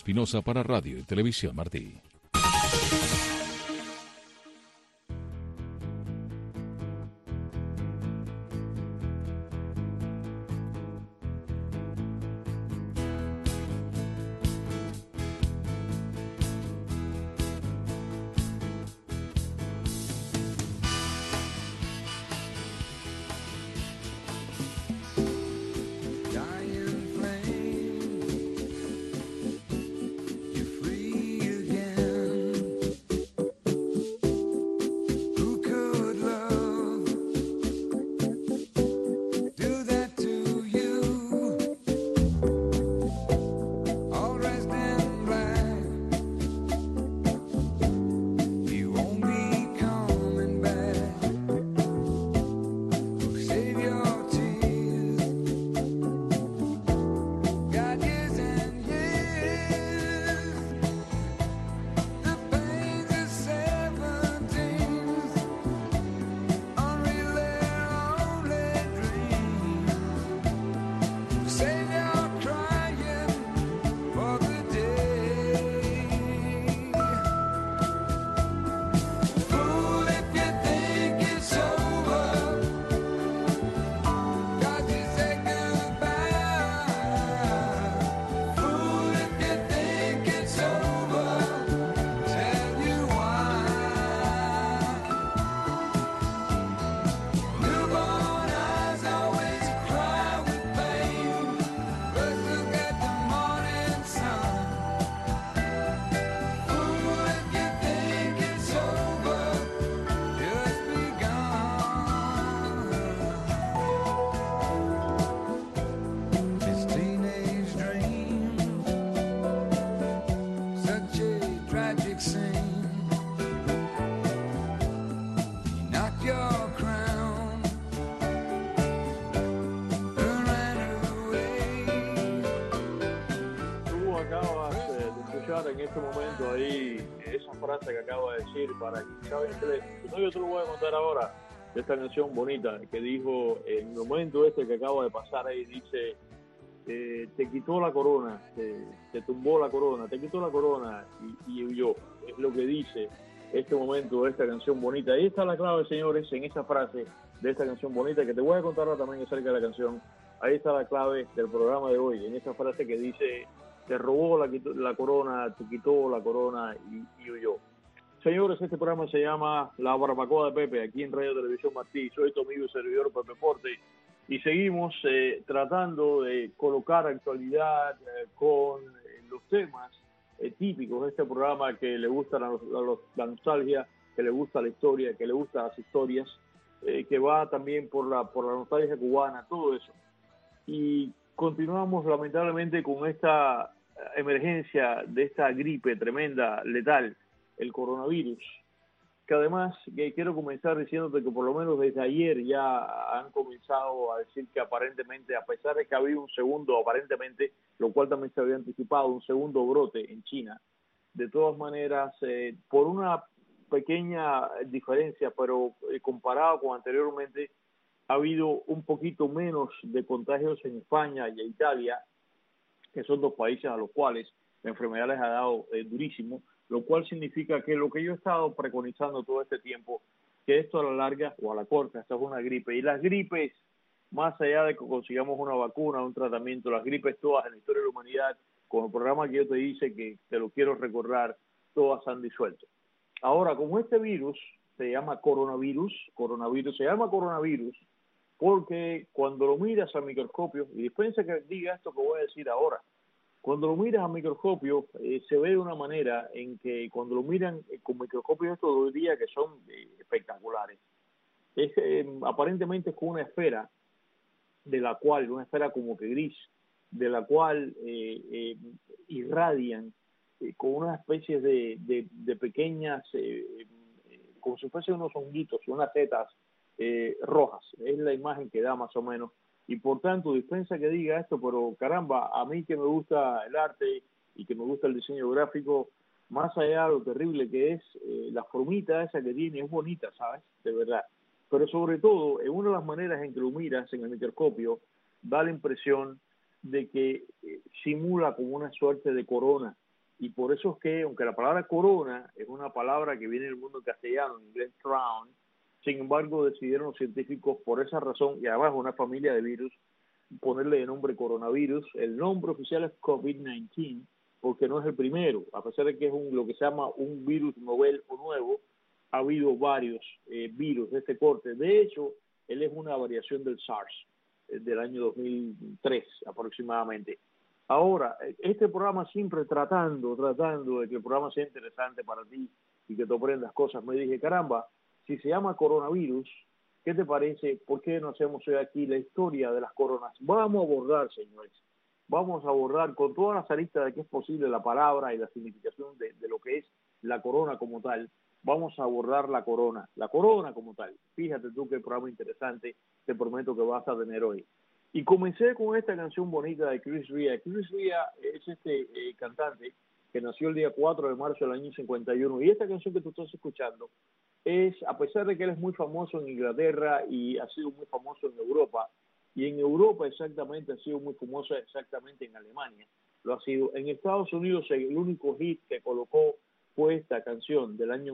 Espinosa para Radio y Televisión Martí. En este momento ahí esa frase que acabo de decir para quien sabe inglés, no, yo te lo voy a contar ahora de esta canción bonita que dijo en el momento este que acaba de pasar ahí, dice te quitó la corona, te tumbó la corona, te quitó la corona y huyó. Es lo que dice este momento de esta canción bonita. Ahí está la clave, señores, en esa frase de esta canción bonita que te voy a contar ahora también acerca de la canción. Ahí está la clave del programa de hoy, en esa frase que dice te robó la corona, te quitó la corona y huyó. Señores, este programa se llama La Barbacoa de Pepe, aquí en Radio Televisión Martí. Soy tu amigo y servidor Pepe Porte y seguimos tratando de colocar actualidad con los temas típicos de este programa que le gusta la nostalgia, que le gusta la historia, que le gustan las historias, que va también por la nostalgia cubana, todo eso. Y continuamos lamentablemente con esta emergencia de esta gripe tremenda, letal, el coronavirus, que además que quiero comenzar diciéndote que por lo menos desde ayer ya han comenzado a decir que aparentemente, a pesar de que había un segundo, aparentemente, lo cual también se había anticipado, un segundo brote en China, de todas maneras, por una pequeña diferencia, pero comparado con anteriormente, ha habido un poquito menos de contagios en España y en Italia, que son dos países a los cuales la enfermedad les ha dado durísimo, lo cual significa que lo que yo he estado preconizando todo este tiempo, que esto a la larga o a la corta, esto es una gripe. Y las gripes, más allá de que consigamos una vacuna, un tratamiento, las gripes todas en la historia de la humanidad, con el programa que yo te hice, que te lo quiero recordar, todas han disuelto. Ahora, como este virus se llama coronavirus se llama coronavirus, porque cuando lo miras al microscopio, y dispensa que diga esto que voy a decir ahora, cuando lo miras al microscopio se ve de una manera en que cuando lo miran con microscopios estos de hoy día que son espectaculares, es aparentemente es con una esfera de la cual, una esfera como que gris, de la cual irradian con una especie de pequeñas, como si fuesen unos honguitos, unas setas rojas. Es la imagen que da más o menos. Y por tanto, dispensa que diga esto, pero caramba, a mí que me gusta el arte y que me gusta el diseño gráfico, más allá de lo terrible que es, la formita esa que tiene es bonita, ¿sabes? De verdad. Pero sobre todo, en una de las maneras en que lo miras en el microscopio, da la impresión de que simula como una suerte de corona, Y por eso es que, aunque la palabra corona es una palabra que viene del mundo castellano, en inglés crown, sin embargo decidieron los científicos por esa razón, y además una familia de virus, ponerle de nombre coronavirus. El nombre oficial es COVID-19 porque no es el primero, a pesar de que es lo que se llama un virus novel o nuevo, ha habido varios virus de este corte. De hecho, él es una variación del SARS del año 2003 aproximadamente. Ahora, este programa siempre tratando de que el programa sea interesante para ti y que tú aprendas cosas, me dije, caramba, si se llama coronavirus, ¿qué te parece? ¿Por qué no hacemos hoy aquí la historia de las coronas? Vamos a abordar, señores, vamos a abordar con todas las aristas de que es posible la palabra y la significación de lo que es la corona como tal. Vamos a abordar la corona como tal. Fíjate tú qué programa interesante te prometo que vas a tener hoy. Y comencé con esta canción bonita de Chris Rea. Chris Rea es este cantante que nació el día 4 de marzo del año 51. Y esta canción que tú estás escuchando es, a pesar de que él es muy famoso en Inglaterra y ha sido muy famoso en Europa, y en Europa exactamente ha sido muy famoso exactamente en Alemania, lo ha sido. En Estados Unidos el único hit que colocó fue esta canción del año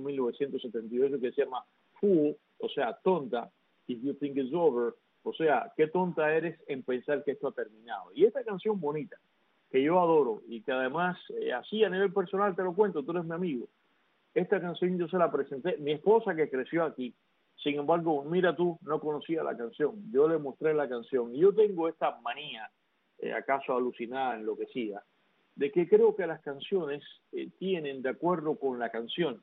1978 que se llama Fool, o sea, tonta, If You Think It's Over, o sea, qué tonta eres en pensar que esto ha terminado. Y esta canción bonita, que yo adoro y que además, así a nivel personal te lo cuento, tú eres mi amigo, esta canción yo se la presenté, mi esposa que creció aquí, sin embargo, mira tú, no conocía la canción, yo le mostré la canción, y yo tengo esta manía, acaso alucinada, enloquecida, de que creo que las canciones tienen, de acuerdo con la canción,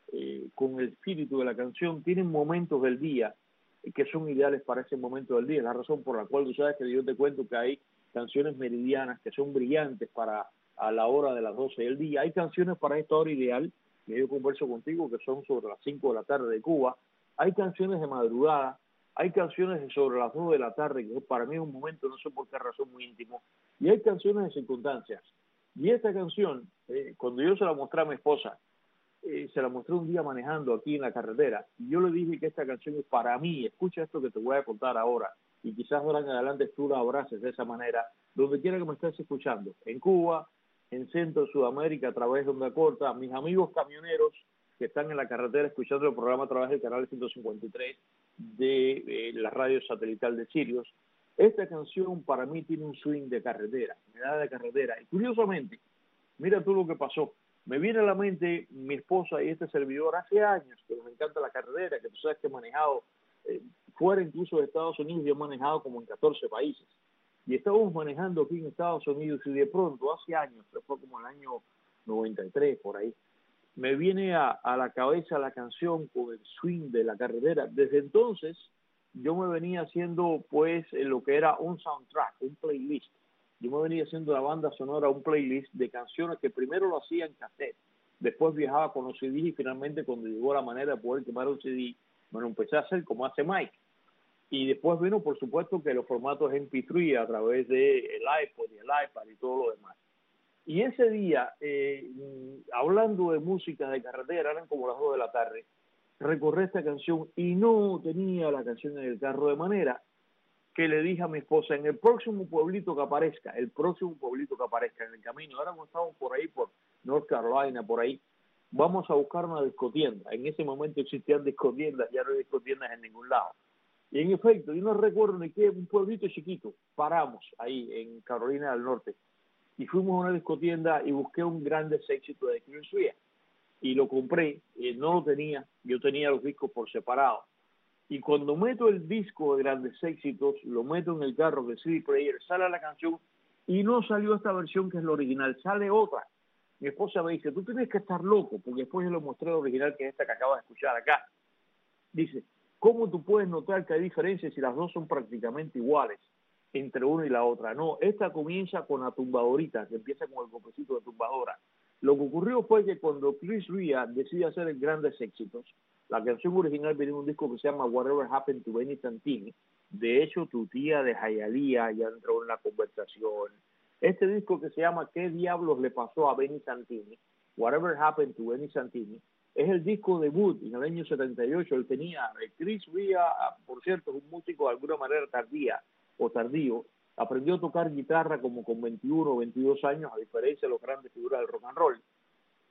con el espíritu de la canción, tienen momentos del día que son ideales para ese momento del día. Es la razón por la cual tú sabes que yo te cuento que hay canciones meridianas que son brillantes para a la hora de las 12 del día. Hay canciones para esta hora ideal, que yo converso contigo, que son sobre las 5 de la tarde de Cuba. Hay canciones de madrugada, hay canciones de sobre las 2 de la tarde, que para mí es un momento, no sé por qué razón, muy íntimo. Y hay canciones de circunstancias. Y esta canción, cuando yo se la mostré a mi esposa, se la mostré un día manejando aquí en la carretera, y yo le dije que esta canción es para mí. Escucha esto que te voy a contar ahora, y quizás ahora en adelante tú la abraces de esa manera, donde quiera que me estés escuchando, en Cuba, en Centro, Sudamérica, a través de Onda Corta, mis amigos camioneros que están en la carretera escuchando el programa a través del canal 153 de la radio satelital de Sirius. Esta canción para mí tiene un swing de carretera, me da de carretera, y curiosamente, mira tú lo que pasó. Me viene a la mente mi esposa y este servidor hace años que nos encanta la carretera, que tú sabes que he manejado fuera incluso de Estados Unidos, yo he manejado como en 14 países. Y estábamos manejando aquí en Estados Unidos y de pronto, hace años, fue como el año 93 por ahí, me viene a la cabeza la canción con el swing de la carretera. Desde entonces yo me venía haciendo pues lo que era un soundtrack, un playlist. Yo me venía haciendo la banda sonora, un playlist de canciones que primero lo hacía en cassette, después viajaba con los CDs y finalmente cuando llegó la manera de poder quemar un CD, me lo empecé a hacer como hace Mike. Y después vino, por supuesto, que los formatos MP3 a través del iPod y el iPad y todo lo demás. Y ese día, hablando de música de carretera, eran como las 2 de la tarde, recorrí esta canción y no tenía la canción en el carro, de manera que le dije a mi esposa, en el próximo pueblito que aparezca, en el camino, ahora estamos por ahí, por North Carolina, por ahí, vamos a buscar una discotienda. En ese momento existían discotiendas, ya no hay discotiendas en ningún lado. Y en efecto, yo no recuerdo ni qué, un pueblito chiquito, paramos ahí en Carolina del Norte, y fuimos a una discotienda y busqué un grande éxito de Chris Rea, y lo compré, no lo tenía, yo tenía los discos por separado. Y cuando meto el disco de grandes éxitos, lo meto en el carro de CD Player, sale la canción y no salió esta versión que es la original, sale otra. Mi esposa me dice, tú tienes que estar loco, porque después yo le mostré la original, que es esta que acabas de escuchar acá. Dice, ¿cómo tú puedes notar que hay diferencias si las dos son prácticamente iguales entre una y la otra? No, esta comienza con la tumbadorita, que empieza con el golpecito de tumbadora. Lo que ocurrió fue que cuando Chris Rea decide hacer grandes éxitos, la canción original viene en un disco que se llama Whatever Happened to Benny Santini. De hecho, tu tía de Hialeah ya entró en la conversación. Este disco que se llama ¿Qué diablos le pasó a Benny Santini? Whatever Happened to Benny Santini. Es el disco debut en el año 78. Él tenía, Chris Rea, por cierto, es un músico de alguna manera tardío. Aprendió a tocar guitarra como con 21 o 22 años, a diferencia de los grandes figuras del rock and roll.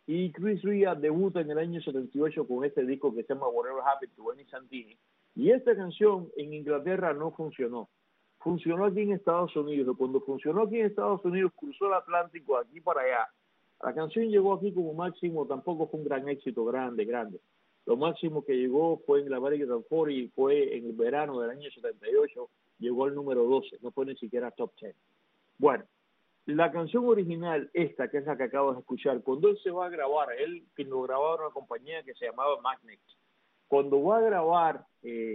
Y Chris Ria debuta en el año 78 con este disco que se llama Whatever Happened to Benny Santini. Y esta canción en Inglaterra no funcionó. Funcionó aquí en Estados Unidos. Cuando funcionó aquí en Estados Unidos, cruzó el Atlántico aquí para allá. La canción llegó aquí como máximo, tampoco fue un gran éxito grande. Lo máximo que llegó fue en la American 40 y fue en el verano del año 78, llegó al número 12, no fue ni siquiera top 10. Bueno, la canción original, esta que es la que acabas de escuchar, cuando él se va a grabar, él que lo grababa en una compañía que se llamaba Magnet, cuando va a grabar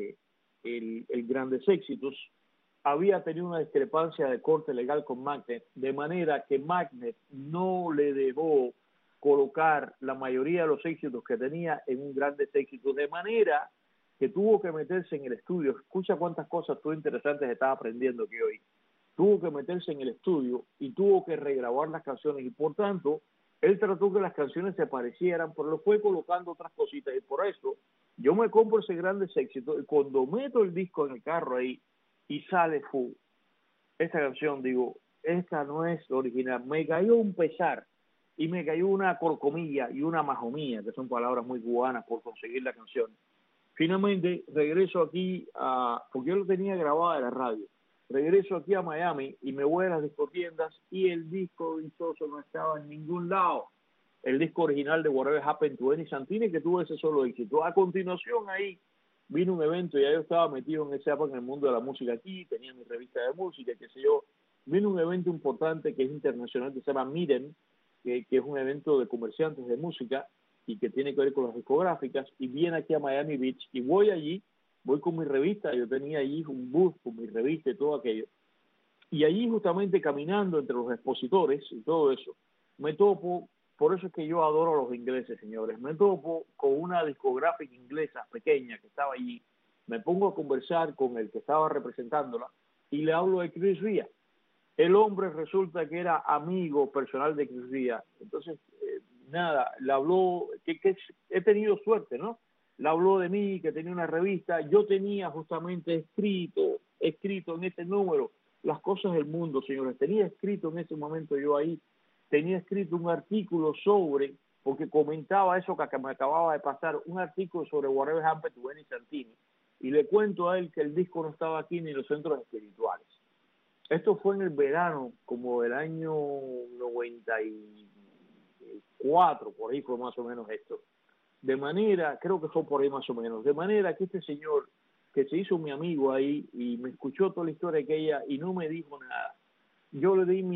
el Grandes Éxitos, había tenido una discrepancia de corte legal con Magnet, de manera que Magnet no le dejó colocar la mayoría de los éxitos que tenía en un Grandes Éxitos, de manera que tuvo que meterse en el estudio. Escucha cuántas cosas tú interesantes estás aprendiendo aquí hoy. Tuvo que meterse en el estudio y tuvo que regrabar las canciones y por tanto él trató que las canciones se parecieran, pero lo fue colocando otras cositas y por eso yo me compro ese Grandes Éxitos y cuando meto el disco en el carro ahí y sale full, esta canción digo, esta no es original, me cayó un pesar y me cayó una corcomilla y una majomía, que son palabras muy cubanas por conseguir la canción. Finalmente regreso aquí porque yo lo tenía grabado en la radio. Regreso aquí a Miami y me voy a las discotiendas y el disco dichoso no estaba en ningún lado. El disco original de Whatever Happened to Benny Santini, que tuvo ese solo éxito. A continuación ahí vino un evento, ya yo estaba metido en esa época en el mundo de la música aquí, tenía mi revista de música, qué sé yo. Vino un evento importante que es internacional, que se llama Miden, que es un evento de comerciantes de música y que tiene que ver con las discográficas, y viene aquí a Miami Beach, y voy allí, voy con mi revista, yo tenía allí un booth con mi revista y todo aquello, y allí justamente caminando entre los expositores y todo eso, me topo, por eso es que yo adoro a los ingleses, señores, me topo con una discográfica inglesa pequeña que estaba allí, me pongo a conversar con el que estaba representándola, y le hablo de Chris Ria. El hombre resulta que era amigo personal de Chris Ria, entonces nada, le habló, que he tenido suerte, ¿no? Le habló de mí, que tenía una revista, yo tenía justamente escrito en ese número, las cosas del mundo, señores, tenía escrito en ese momento yo ahí, tenía escrito un artículo sobre, porque comentaba eso que me acababa de pasar, un artículo sobre Whatever Happened to Benny Santini, y le cuento a él que el disco no estaba aquí ni en los centros espirituales. Esto fue en el verano, como del año 94, por ahí fue más o menos esto. De manera, creo que fue por ahí más o menos, de manera que este señor, que se hizo mi amigo ahí y me escuchó toda la historia aquella y no me dijo nada. Yo le di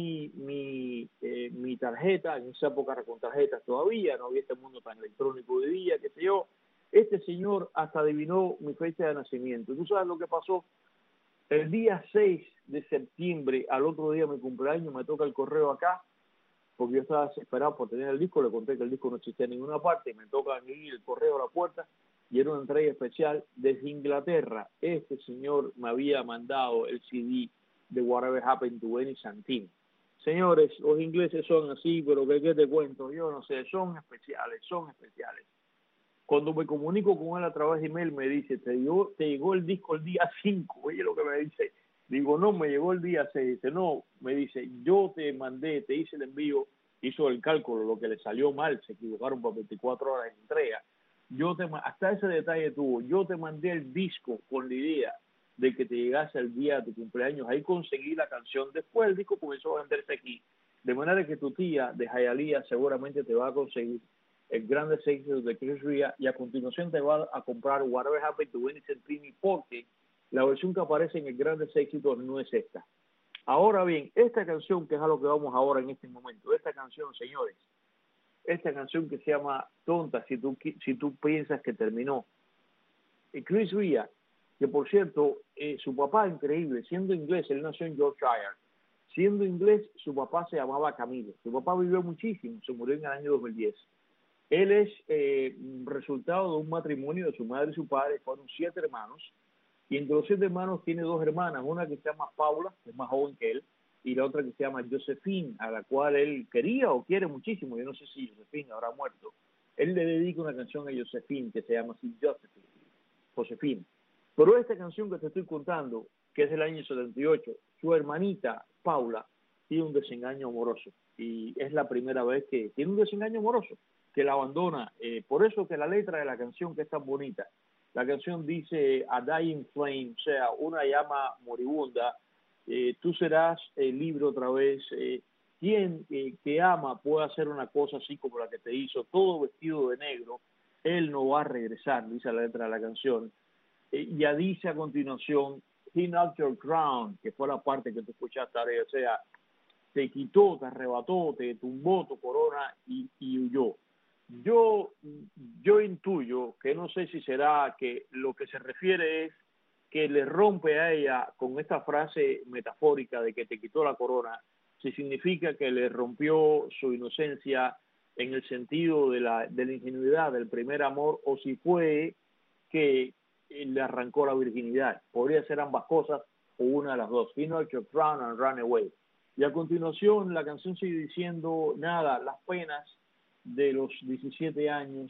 mi tarjeta, en esa época con tarjetas todavía, no había este mundo tan electrónico de día, qué sé yo. Este señor hasta adivinó mi fecha de nacimiento. ¿Tú sabes lo que pasó? El día 6 de septiembre, al otro día de mi cumpleaños, me toca el correo acá, porque yo estaba desesperado por tener el disco, le conté que el disco no existía en ninguna parte, y me toca ir el correo a la puerta, y era una entrega especial desde Inglaterra. Este señor me había mandado el CD de Whatever Happened to Benny Santini. Señores, los ingleses son así, pero ¿qué te cuento? Yo no sé, son especiales. Cuando me comunico con él a través de email, me dice, te llegó el disco el día 5. Oye lo que me dice. Digo, no, me llegó el día 6. Dice, no, me dice, yo te mandé, te hice el envío, hizo el cálculo, lo que le salió mal, se equivocaron por 24 horas de entrega. Hasta ese detalle tuvo, yo te mandé el disco con la idea de que te llegase el día de tu cumpleaños. Ahí conseguí la canción. Después el disco comenzó a venderse aquí. De manera que tu tía de Hialeah seguramente te va a conseguir el Grandes Éxitos de Chris Ria y a continuación te va a comprar Whatever Happened to Benny Santini porque la versión que aparece en el Grandes Éxitos no es esta. Ahora bien, esta canción, que es a lo que vamos ahora en este momento, esta canción, señores, esta canción que se llama Tonta, si tú piensas que terminó. Chris Ria, que por cierto, su papá increíble, siendo inglés, él nació en Yorkshire, siendo inglés, su papá se llamaba Camilo. Su papá vivió muchísimo, se murió en el año 2010. Él es resultado de un matrimonio de su madre y su padre, fueron 7 hermanos, y entre los 7 hermanos tiene 2 hermanas, una que se llama Paula, que es más joven que él, y la otra que se llama Josephine, a la cual él quería o quiere muchísimo. Yo no sé si Josephine habrá muerto. Él le dedica una canción a Josephine que se llama así, Josefina. Pero esta canción que te estoy contando, que es del año 78, su hermanita Paula tiene un desengaño amoroso. y es la primera vez que tiene un desengaño amoroso, que la abandona. Por eso que la letra de la canción, que es tan bonita, la canción dice a dying flame, o sea, una llama moribunda, tú serás libre otra vez. Quien que ama puede hacer una cosa así como la que te hizo, todo vestido de negro, él no va a regresar, dice la letra de la canción. Ya dice a continuación, he knocked your crown, que fue la parte que tú escuchaste, o sea, te quitó, te arrebató, te tumbó tu corona y huyó. Yo intuyo que no sé si será que lo que se refiere es que le rompe a ella con esta frase metafórica de que te quitó la corona, si significa que le rompió su inocencia en el sentido de la ingenuidad del primer amor, o si fue que le arrancó la virginidad. Podría ser ambas cosas o una de las dos. He knocked your crown and ran away. Y a continuación la canción sigue diciendo, nada, las penas de los 17 años,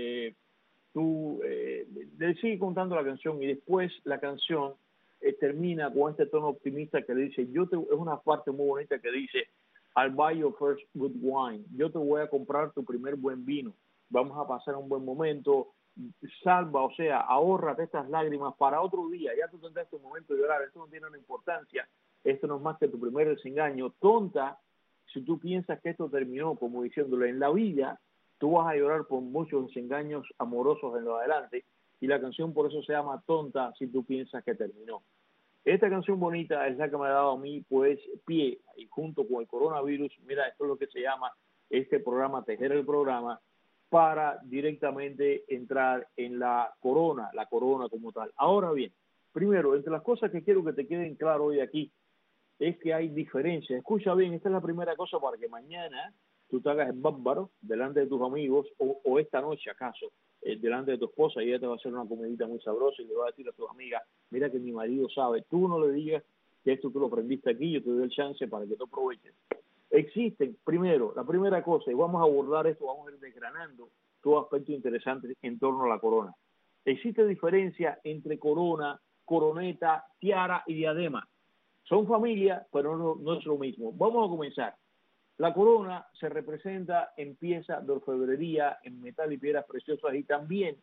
le sigue contando la canción, y después la canción termina con este tono optimista que le dice, es una parte muy bonita que dice, I'll buy your first good wine, yo te voy a comprar tu primer buen vino, vamos a pasar un buen momento, salva, o sea, ahórrate estas lágrimas para otro día, ya tú tendrás tu momento de llorar, esto no tiene una importancia, esto no es más que tu primer desengaño, tonta, si tú piensas que esto terminó, como diciéndole, en la vida, tú vas a llorar por muchos desengaños amorosos en lo adelante, y la canción por eso se llama Tonta si tú piensas que terminó. Esta canción bonita es la que me ha dado a mí, pues, pie, y junto con el coronavirus, mira, esto es lo que se llama este programa, tejer el programa, para directamente entrar en la corona como tal. Ahora bien, primero, entre las cosas que quiero que te queden claro hoy aquí, es que hay diferencias. Escucha bien, esta es la primera cosa para que mañana tú te hagas el bárbaro delante de tus amigos, o esta noche acaso, delante de tu esposa, y ella te va a hacer una comidita muy sabrosa y le va a decir a tus amigas, mira que mi marido sabe, tú no le digas que esto tú lo aprendiste aquí, yo te doy el chance para que tú aproveches. Existen, primero, la primera cosa, y vamos a abordar esto, vamos a ir desgranando todo aspecto interesante en torno a la corona. Existe diferencia entre corona, coroneta, tiara y diadema. Son familia, pero no es lo mismo. Vamos a comenzar. La corona se representa en piezas de orfebrería, en metal y piedras preciosas, y también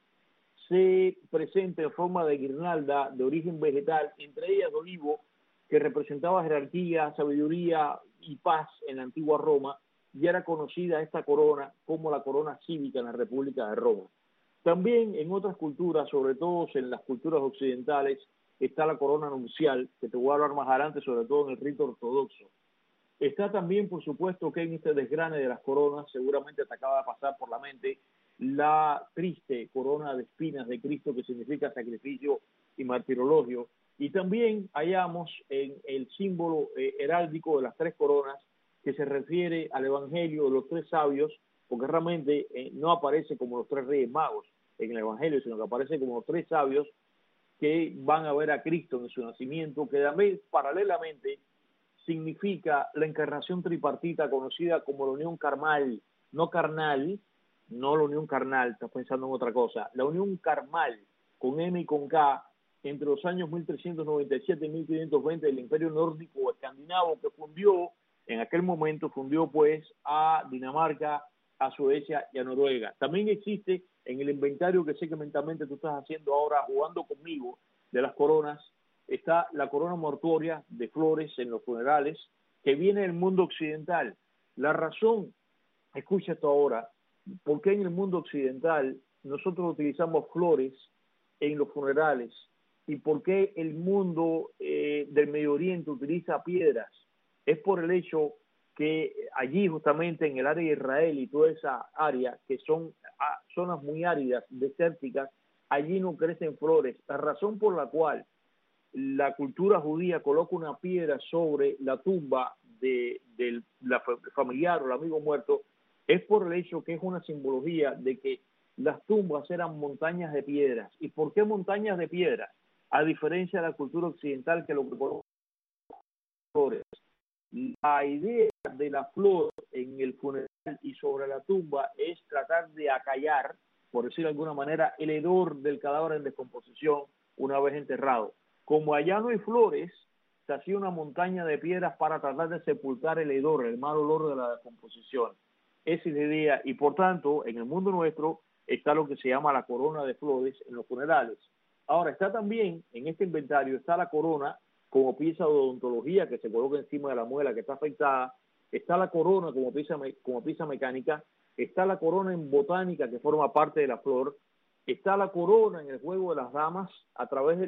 se presenta en forma de guirnalda de origen vegetal, entre ellas de olivo, que representaba jerarquía, sabiduría y paz en la antigua Roma, y era conocida esta corona como la corona cívica en la República de Roma. También en otras culturas, sobre todo en las culturas occidentales, está la corona nupcial, que te voy a hablar más adelante, sobre todo en el rito ortodoxo. Está también, por supuesto, que en este desgrane de las coronas, seguramente te acaba de pasar por la mente, la triste corona de espinas de Cristo, que significa sacrificio y martirologio. Y también hallamos en el símbolo heráldico de las tres coronas, que se refiere al Evangelio de los tres sabios, porque realmente no aparece como los tres reyes magos en el Evangelio, sino que aparece como los tres sabios que van a ver a Cristo en su nacimiento, que también paralelamente significa la encarnación tripartita conocida como la unión carnal, no carnal, no la unión carnal, estás pensando en otra cosa, la unión carnal, con M y con K, entre los años 1397 y 1520 del Imperio Nórdico Escandinavo, que en aquel momento fundió pues a Dinamarca, a Suecia y a Noruega. También existe en el inventario que sé que mentalmente tú estás haciendo ahora, jugando conmigo, de las coronas, está la corona mortuoria de flores en los funerales, que viene del mundo occidental. La razón, escucha esto ahora, por qué en el mundo occidental nosotros utilizamos flores en los funerales y por qué el mundo del Medio Oriente utiliza piedras. Es por el hecho que allí justamente en el área de Israel y toda esa área, que son zonas muy áridas, desérticas, allí no crecen flores. La razón por la cual la cultura judía coloca una piedra sobre la tumba del familiar o el amigo muerto es por el hecho que es una simbología de que las tumbas eran montañas de piedras. ¿Y por qué montañas de piedras? A diferencia de la cultura occidental que lo que coloca flores. La idea de la flor en el funeral y sobre la tumba es tratar de acallar, por decirlo de alguna manera, el hedor del cadáver en descomposición una vez enterrado. Como allá no hay flores, se hacía una montaña de piedras para tratar de sepultar el hedor, el mal olor de la descomposición. Esa es la idea, y por tanto, en el mundo nuestro está lo que se llama la corona de flores en los funerales. Ahora, está también en este inventario, está la corona como pieza de odontología que se coloca encima de la muela que está afectada, está la corona como pieza mecánica, está la corona en botánica que forma parte de la flor, está la corona en el juego de las damas, a través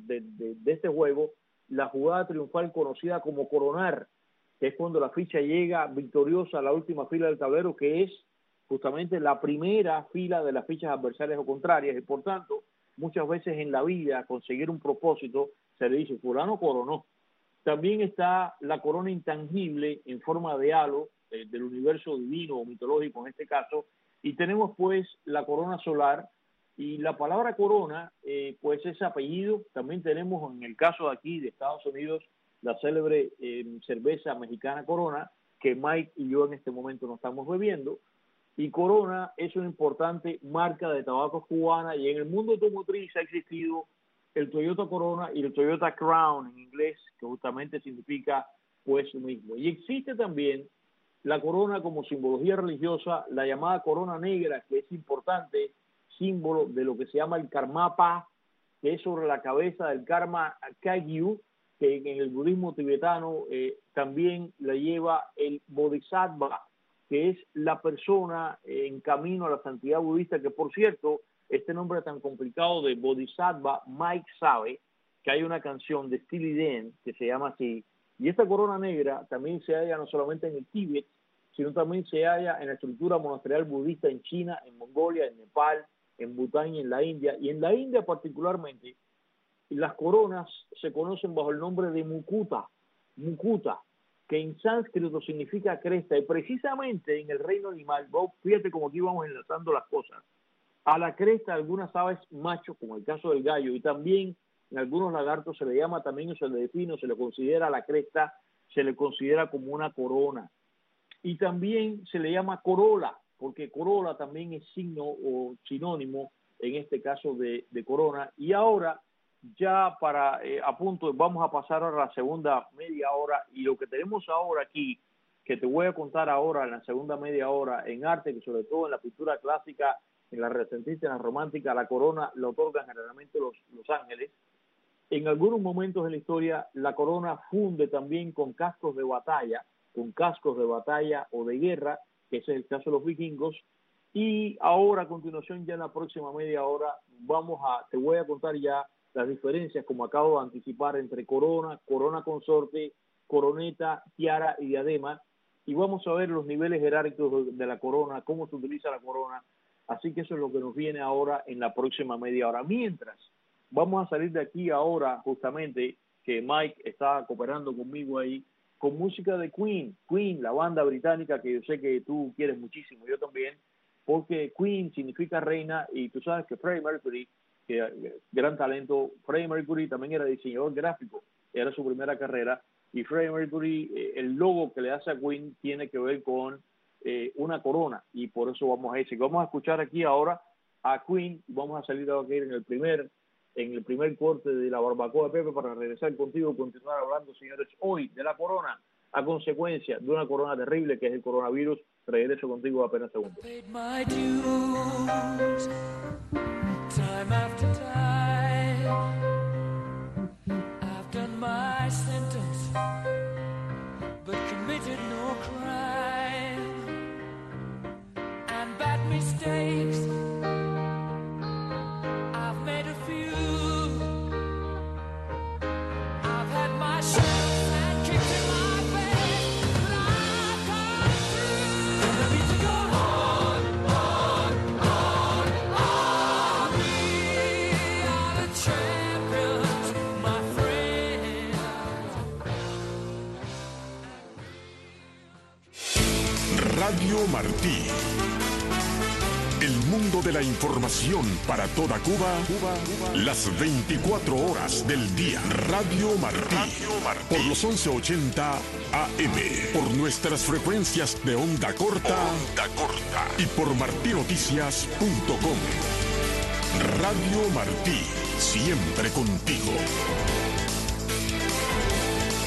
de este juego, la jugada triunfal conocida como coronar, que es cuando la ficha llega victoriosa a la última fila del tablero, que es justamente la primera fila de las fichas adversarias o contrarias, y por tanto, muchas veces en la vida, conseguir un propósito, se le dice, fulano coronó. También está la corona intangible en forma de halo, del universo divino o mitológico en este caso, y tenemos pues la corona solar, y la palabra corona, pues es apellido. También tenemos en el caso de aquí de Estados Unidos la célebre cerveza mexicana Corona, que Mike y yo en este momento no estamos bebiendo, y Corona es una importante marca de tabaco cubana, y en el mundo automotriz ha existido el Toyota Corona y el Toyota Crown en inglés, que justamente significa pues lo mismo. Y existe también la corona como simbología religiosa, la llamada corona negra, que es importante, símbolo de lo que se llama el Karmapa, que es sobre la cabeza del Karma Kagyu, que en el budismo tibetano también la lleva el Bodhisattva, que es la persona en camino a la santidad budista, que por cierto, este nombre tan complicado de Bodhisattva, Mike sabe que hay una canción de Steely Dan que se llama así, y esta corona negra también se halla no solamente en el Tíbet, sino también se halla en la estructura monasterial budista en China, en Mongolia, en Nepal, en Bután y en la India. Y en la India particularmente, las coronas se conocen bajo el nombre de Mukuta, que en sánscrito significa cresta, y precisamente en el reino animal, fíjate como aquí vamos enlazando las cosas, a la cresta de algunas aves machos, como el caso del gallo, y también en algunos lagartos se le llama también, o se le define, o se le considera la cresta, se le considera como una corona. Y también se le llama corola, porque corola también es signo o sinónimo, en este caso de corona. Y ahora, ya para a punto, vamos a pasar a la segunda media hora, y lo que tenemos ahora aquí, que te voy a contar ahora en la segunda media hora, en arte, que sobre todo en la pintura clásica, en la renacentista, en la romántica, la corona la otorgan generalmente los ángeles. En algunos momentos de la historia, la corona funde también con cascos de batalla o de guerra, que ese es el caso de los vikingos. Y ahora, a continuación, ya en la próxima media hora, te voy a contar ya las diferencias, como acabo de anticipar, entre corona, corona consorte, coroneta, tiara y diadema, y vamos a ver los niveles jerárquicos de la corona, cómo se utiliza la corona. Así que eso es lo que nos viene ahora en la próxima media hora. Mientras, vamos a salir de aquí ahora, justamente, que Mike está cooperando conmigo ahí, con música de Queen, la banda británica que yo sé que tú quieres muchísimo, yo también, porque Queen significa reina, y tú sabes que Freddie Mercury, que gran talento, Freddie Mercury también era diseñador gráfico, era su primera carrera, y Freddie Mercury, el logo que le hace a Queen tiene que ver con una corona, y por eso vamos a ese. Vamos a escuchar aquí ahora a Queen, y vamos a salir de aquí en el primer corte de la barbacoa de Pepe, para regresar contigo y continuar hablando, señores, hoy de la corona, a consecuencia de una corona terrible que es el coronavirus. Regreso contigo apenas segundos. Time after time, I've done my sentence, but committed no crime, and bad mistakes I've made a few. I've had my shells and kicks in my face, but I've come through. And I need to go on, we are the champions, my friends. Radio Martí. El mundo de la información para toda Cuba, las 24 horas del día. Radio Martí, por los 1180 AM, por nuestras frecuencias de onda corta, y por martinoticias.com. Radio Martí, siempre contigo.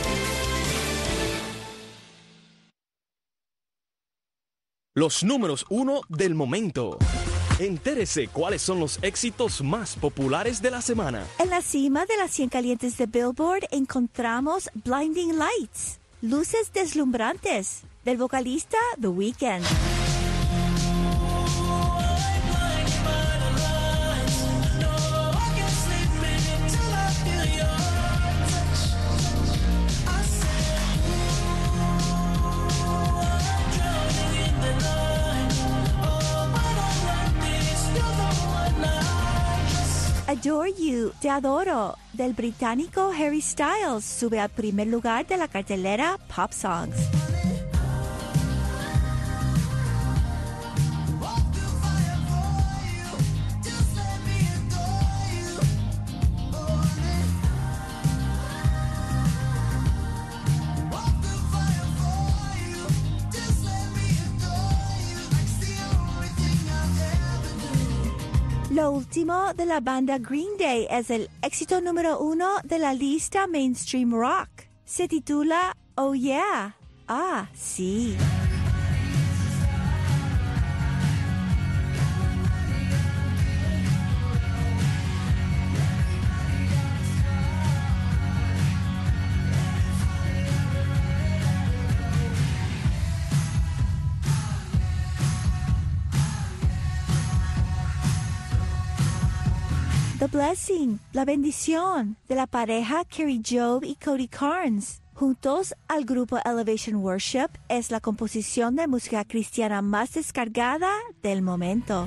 Los números 1 del momento. Entérese cuáles son los éxitos más populares de la semana. En la cima de las 100 calientes de Billboard encontramos Blinding Lights, luces deslumbrantes, del vocalista The Weeknd. Adore You, Te Adoro, del británico Harry Styles, sube al primer lugar de la cartelera Pop Songs. Lo último de la banda Green Day es el éxito número 1 de la lista Mainstream Rock. Se titula Oh Yeah. Ah, sí. The Blessing, la bendición, de la pareja Carrie Job y Cody Carnes. Juntos al grupo Elevation Worship, es la composición de música cristiana más descargada del momento.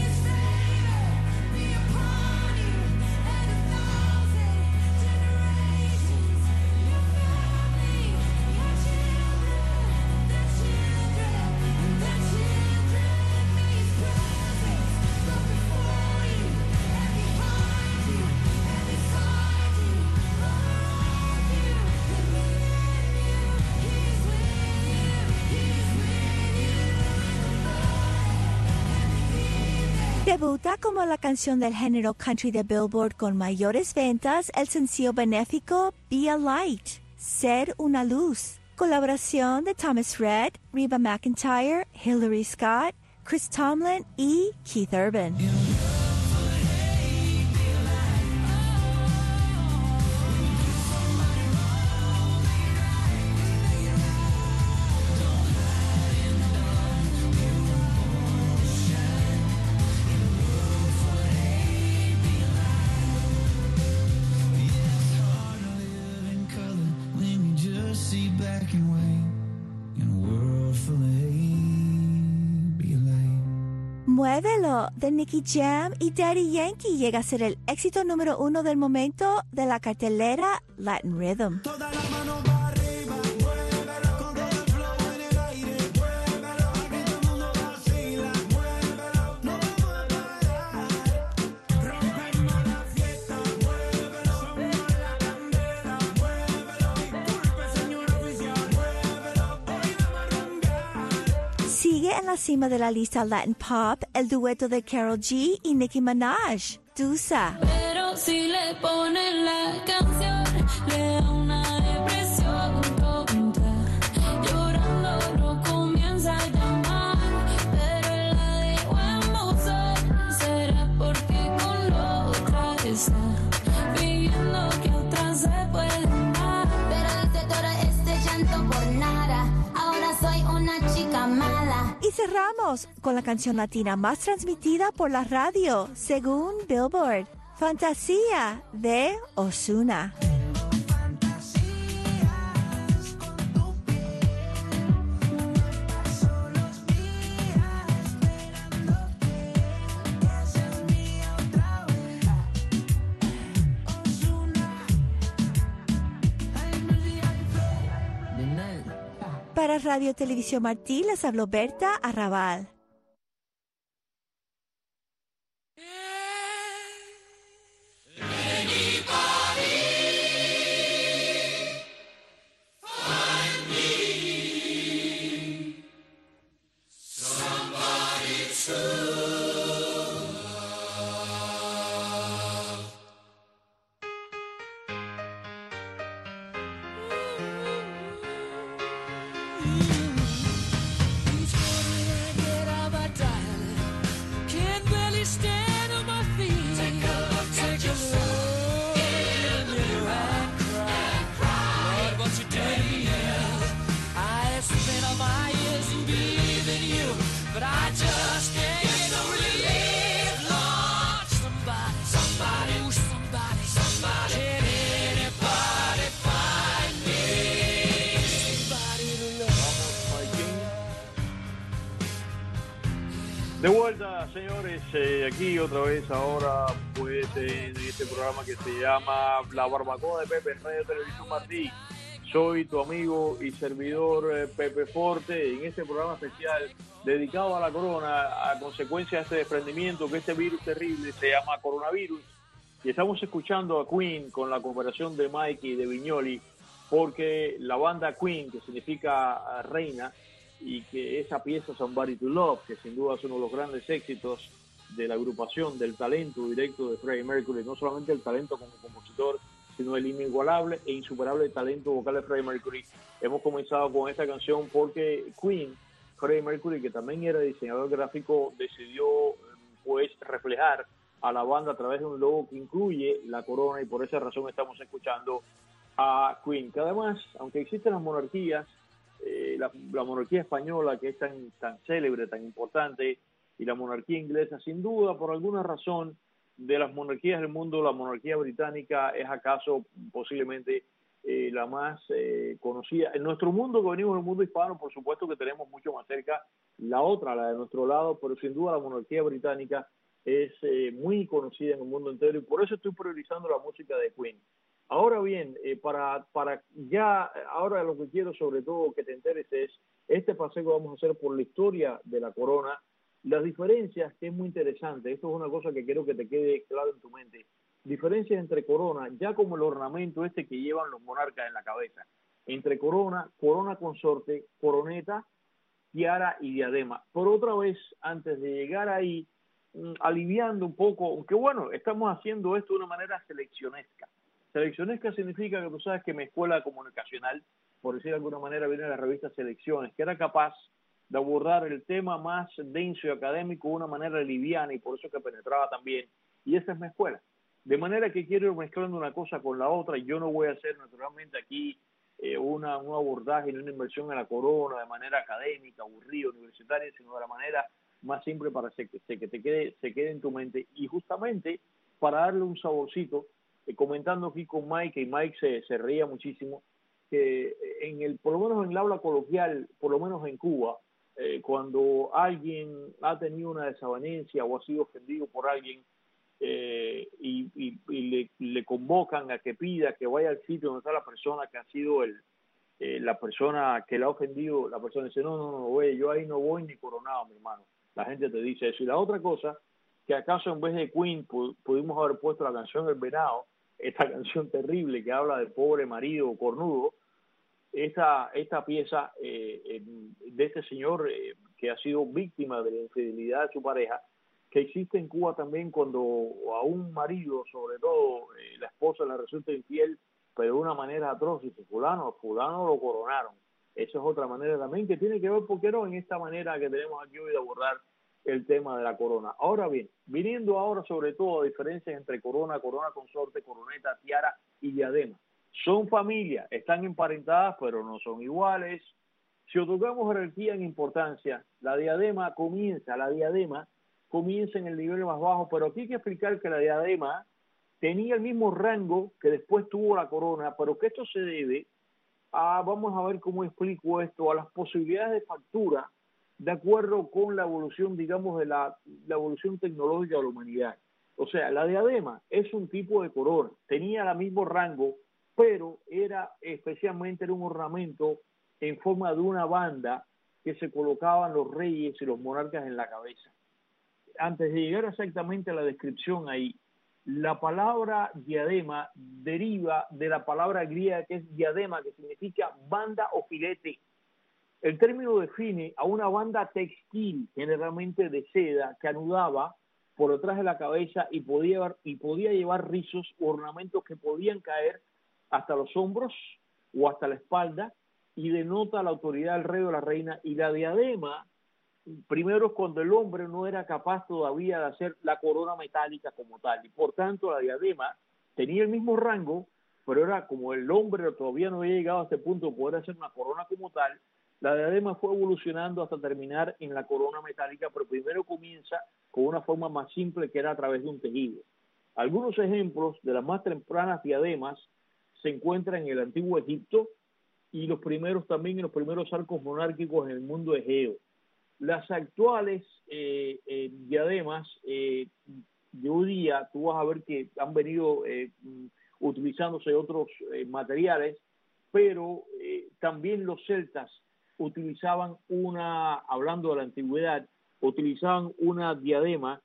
Debuta como la canción del género country de Billboard con mayores ventas el sencillo benéfico Be a Light, Ser una Luz. Colaboración de Thomas Rhett, Reba McEntire, Hillary Scott, Chris Tomlin y Keith Urban. Muévelo, de Nicky Jam y Daddy Yankee, llega a ser el éxito número 1 del momento de la cartelera Latin Rhythm. Toda la mano para arriba, muévelo, con todo el flow en el aire, muévelo, aquí todo el mundo vacila, muévelo, no vamos a parar, rompemos la fiesta, muévelo, somos la candela, muévelo, disculpe señor oficial, muévelo, hoy vamos a rumbear. Sigue en la cima de la lista Latin Pop el dueto de Karol G y Nicki Minaj, Tusa. Pero si le ponen la canción, le da una depresión tonta. Llorando no comienza a llamar, pero él la dejó en buzón. Será porque con la otra está viviendo que otra se puede amar. Pero hice todo este llanto por nada. Ahora soy una chica mala. Y cerramos con la canción latina más transmitida por la radio, según Billboard, Fantasía, de Ozuna. Para Radio Televisión Martí les habló Berta Arrabal. De vuelta, señores, aquí otra vez ahora, pues, en este programa que se llama La Barbacoa de Pepe, en Radio Televisión Martí. Soy tu amigo y servidor Pepe Forte, en este programa especial dedicado a la corona, a consecuencia de este desprendimiento, que este virus terrible se llama coronavirus. Y estamos escuchando a Queen con la cooperación de Mikey y de Viñoli, porque la banda Queen, que significa reina, y que esa pieza Somebody to Love, que sin duda es uno de los grandes éxitos de la agrupación, del talento directo de Freddie Mercury, no solamente el talento como compositor, sino el inigualable e insuperable talento vocal de Freddie Mercury. Hemos comenzado con esta canción porque Queen, Freddie Mercury, que también era diseñador gráfico, decidió pues reflejar a la banda a través de un logo que incluye la corona, y por esa razón estamos escuchando a Queen, que además, aunque existen las monarquías, la monarquía española, que es tan célebre, tan importante, y la monarquía inglesa, sin duda, por alguna razón, de las monarquías del mundo, la monarquía británica es acaso posiblemente la más conocida. En nuestro mundo, que venimos del mundo hispano, por supuesto que tenemos mucho más cerca la otra, la de nuestro lado, pero sin duda la monarquía británica es muy conocida en el mundo entero, y por eso estoy priorizando la música de Queen. Ahora bien, para ya, ahora lo que quiero sobre todo que te enteres es este paseo que vamos a hacer por la historia de la corona, las diferencias, que es muy interesante. Esto es una cosa que quiero que te quede claro en tu mente. Diferencias entre corona, ya como el ornamento este que llevan los monarcas en la cabeza, entre corona, corona consorte, coroneta, tiara y diadema. Por otra vez, antes de llegar ahí, aliviando un poco, aunque bueno, estamos haciendo esto de una manera seleccionesca. Seleccionesca significa que tú sabes que mi escuela comunicacional, por decir de alguna manera, viene de la revista Selecciones, que era capaz de abordar el tema más denso y académico de una manera liviana, y por eso que penetraba también. Y esa es mi escuela. De manera que quiero ir mezclando una cosa con la otra, y yo no voy a hacer naturalmente aquí un abordaje ni una inversión en la corona de manera académica, aburrida, universitaria, sino de la manera más simple para que se quede en tu mente, y justamente para darle un saborcito, comentando aquí con Mike, y Mike se reía muchísimo, que por lo menos en el habla coloquial, por lo menos en Cuba, cuando alguien ha tenido una desavenencia o ha sido ofendido por alguien, y le convocan a que pida que vaya al sitio donde está la persona que ha sido la persona que la ha ofendido, la persona dice, no, oye, yo ahí no voy ni coronado, mi hermano. La gente te dice eso. Y la otra cosa, que acaso en vez de Queen pudimos haber puesto la canción El Venado, esta canción terrible que habla del pobre marido cornudo, esta pieza de este señor que ha sido víctima de la infidelidad de su pareja, que existe en Cuba también cuando a un marido, sobre todo la esposa, le resulta infiel, pero de una manera atroz, y dice, fulano lo coronaron. Esa es otra manera también que tiene que ver, ¿por qué no?, en esta manera que tenemos aquí hoy de abordar el tema de la corona. Ahora bien, viniendo ahora sobre todo a diferencias entre corona, corona consorte, coroneta, tiara y diadema. Son familias, están emparentadas, pero no son iguales. Si otorgamos jerarquía en importancia, la diadema comienza en el nivel más bajo, pero aquí hay que explicar que la diadema tenía el mismo rango que después tuvo la corona, pero que esto se debe a, vamos a ver cómo explico esto, a las posibilidades de factura de acuerdo con la evolución, digamos, de la evolución tecnológica de la humanidad. O sea, la diadema es un tipo de corona, tenía el mismo rango, pero era un ornamento en forma de una banda que se colocaban los reyes y los monarcas en la cabeza. Antes de llegar exactamente a la descripción ahí, la palabra diadema deriva de la palabra griega que es diadema, que significa banda o filete. El término define a una banda textil, generalmente de seda, que anudaba por detrás de la cabeza y podía llevar rizos o ornamentos que podían caer hasta los hombros o hasta la espalda, y denota la autoridad del rey o la reina. Y la diadema, primero, cuando el hombre no era capaz todavía de hacer la corona metálica como tal, y por tanto la diadema tenía el mismo rango, pero era como el hombre todavía no había llegado a este punto de poder hacer una corona como tal. La diadema fue evolucionando hasta terminar en la corona metálica, pero primero comienza con una forma más simple, que era a través de un tejido. Algunos ejemplos de las más tempranas diademas se encuentran en el antiguo Egipto, y los primeros arcos monárquicos en el mundo egeo. Las actuales diademas de hoy día, tú vas a ver que han venido utilizándose otros materiales, pero también los celtas utilizaban hablando de la antigüedad, utilizaban una diadema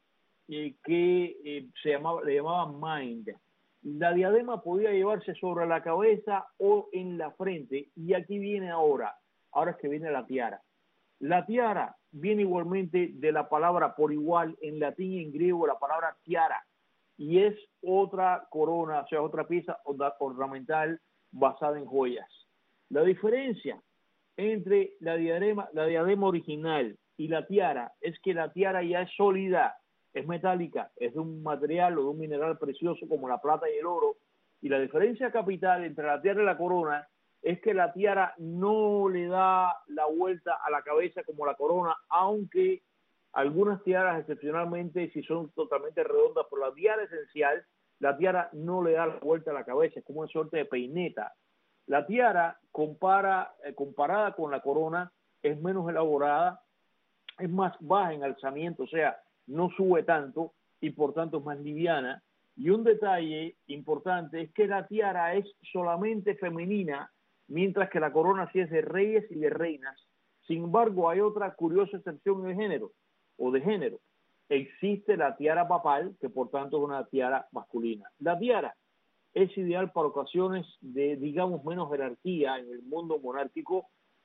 que le llamaban mind. La diadema podía llevarse sobre la cabeza o en la frente, y aquí viene ahora es que viene la tiara. La tiara viene igualmente de la palabra por igual en latín y en griego, la palabra tiara, y es otra corona, o sea, otra pieza ornamental basada en joyas. La diferencia entre la diadema original y la tiara es que la tiara ya es sólida, es metálica, es de un material o de un mineral precioso como la plata y el oro, y la diferencia capital entre la tiara y la corona es que la tiara no le da la vuelta a la cabeza como la corona, aunque algunas tiaras excepcionalmente si son totalmente redondas, pero la tiara esencial, la tiara no le da la vuelta a la cabeza, es como una suerte de peineta. La tiara, comparada con la corona, es menos elaborada, es más baja en alzamiento, o sea, no sube tanto y por tanto es más liviana. Y un detalle importante es que la tiara es solamente femenina, mientras que la corona sí es de reyes y de reinas. Sin embargo, hay otra curiosa excepción de género. Existe la tiara papal, que por tanto es una tiara masculina. La tiara es ideal para ocasiones de, digamos, menos jerarquía en el mundo monárquico,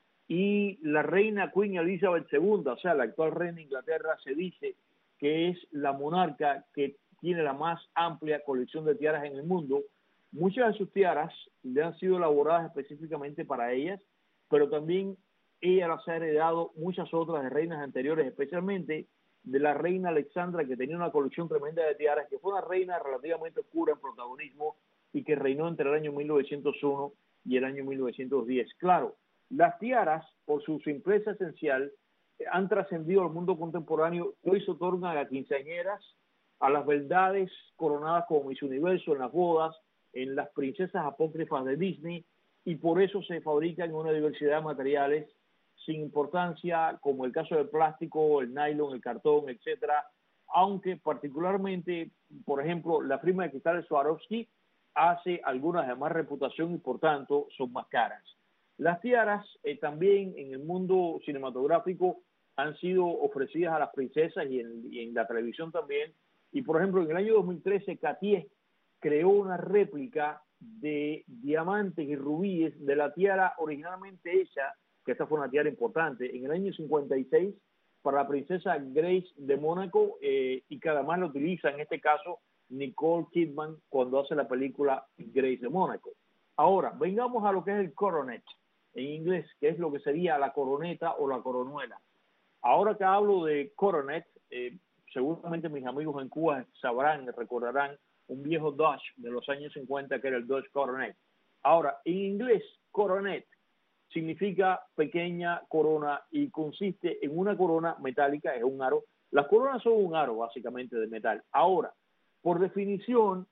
y la reina Queen Elizabeth II, o sea, la actual reina de Inglaterra, se dice que es la monarca que tiene la más amplia colección de tiaras en el mundo. Muchas de sus tiaras le han sido elaboradas específicamente para ellas, pero también ella las ha heredado muchas otras de reinas anteriores, especialmente de la reina Alexandra, que tenía una colección tremenda de tiaras, que fue una reina relativamente oscura en protagonismo y que reinó entre el año 1901 y el año 1910. Claro, las tiaras, por su simpleza esencial, han trascendido al mundo contemporáneo. Hoy se otorgan a quinceañeras, a las beldades coronadas como Miss Universo en las bodas, en las princesas apócrifas de Disney, y por eso se fabrican una diversidad de materiales sin importancia, como el caso del plástico, el nylon, el cartón, etcétera, aunque particularmente, por ejemplo, la firma de cristales Swarovski hace algunas de más reputación y por tanto son más caras. Las tiaras también en el mundo cinematográfico han sido ofrecidas a las princesas y en la televisión también, y por ejemplo en el año 2013 Cartier creó una réplica de diamantes y rubíes de la tiara originalmente hecha, que esta fue una tiara importante, en el año 56 para la princesa Grace de Mónaco, y que además la utiliza en este caso Nicole Kidman cuando hace la película Grace de Mónaco. Ahora, vengamos a lo que es el coronet en inglés, que es lo que sería la coroneta o la coronuela. Ahora que hablo de coronet, seguramente mis amigos en Cuba sabrán, recordarán un viejo Dodge de los años 50 que era el Dodge Coronet. Ahora, en inglés, coronet significa pequeña corona y consiste en una corona metálica, es un aro. Las coronas son un aro básicamente de metal. Ahora, por definición,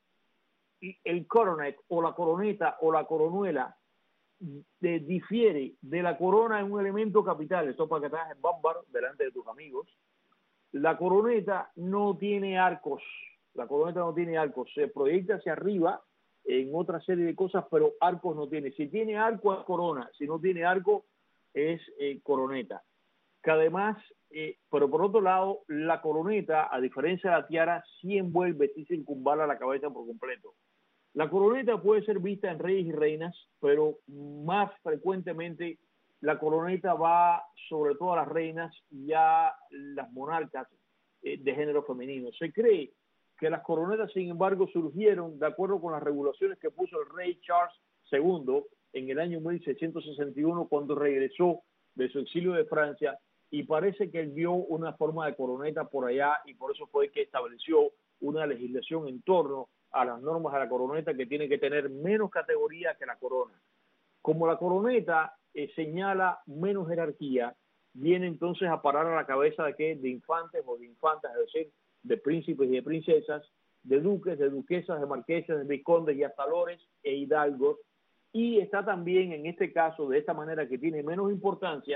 el coronet o la coroneta o la coronuela difiere de la corona en un elemento capital. Esto para que te hagas el bárbaro delante de tus amigos. La coroneta no tiene arcos. La coroneta no tiene arcos. Se proyecta hacia arriba en otra serie de cosas, pero arcos no tiene. Si tiene arco es corona. Si no tiene arco es coroneta. Que además, pero por otro lado, la coroneta, a diferencia de la tiara, sí envuelve, sí circunvala la cabeza por completo. La coroneta puede ser vista en reyes y reinas, pero más frecuentemente la coroneta va sobre todo a las reinas y a las monarcas de género femenino. Se cree que las coronetas, sin embargo, surgieron de acuerdo con las regulaciones que puso el rey Charles II en el año 1661 cuando regresó de su exilio de Francia, y parece que él vio una forma de coroneta por allá y por eso fue que estableció una legislación en torno a las normas de la coroneta, que tiene que tener menos categoría que la corona. Como la coroneta señala menos jerarquía, viene entonces a parar a la cabeza de infantes o de infantas, es decir, de príncipes y de princesas, de duques, de duquesas, de marqueses, de vizcondes y hasta lores e hidalgos, y está también en este caso, de esta manera que tiene menos importancia,